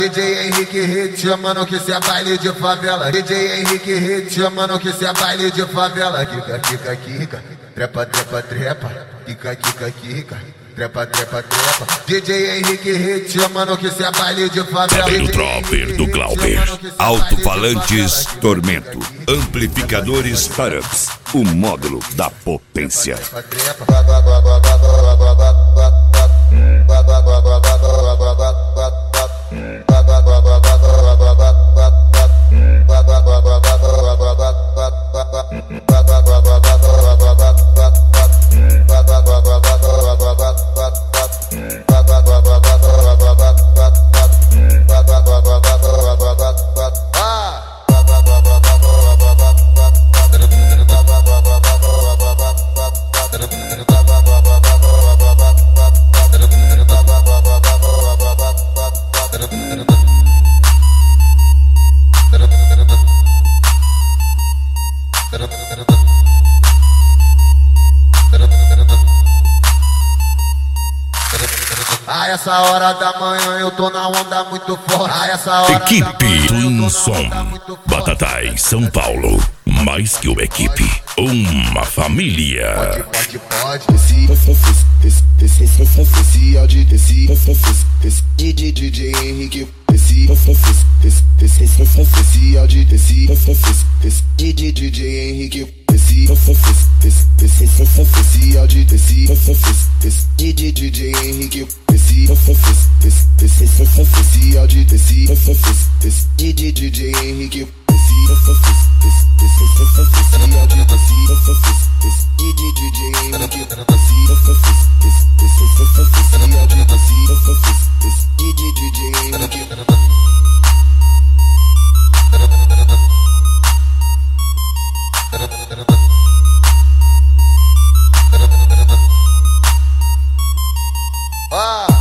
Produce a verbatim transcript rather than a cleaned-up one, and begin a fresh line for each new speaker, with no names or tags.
D J Henrique Hit, mano, que cê é baile de favela. D J Henrique Hit, mano, que cê é baile de favela. Kika, kika, kika, trepa, trepa, trepa. Kika, kika, kika, trepa, trepa, trepa. D J Henrique Hit, mano, que cê é baile de favela.
É o Dropper do Glauber. Alto-falantes Tormento. Amplificadores Tarups. O módulo da potência.
A essa hora da manhã eu tô na onda muito forte. A essa hora
Equipe Twin Som, Batatais, São Paulo. Mais que uma equipe, uma família.
Pode, pode, pode.
D J Henrique, esse especial de desci, D J Henrique, esse especial de desci, D J Henrique, esse especial de desci, D J Henrique, esse especial de desci, D J Henrique, especial de desci, D J Henrique.
Ah!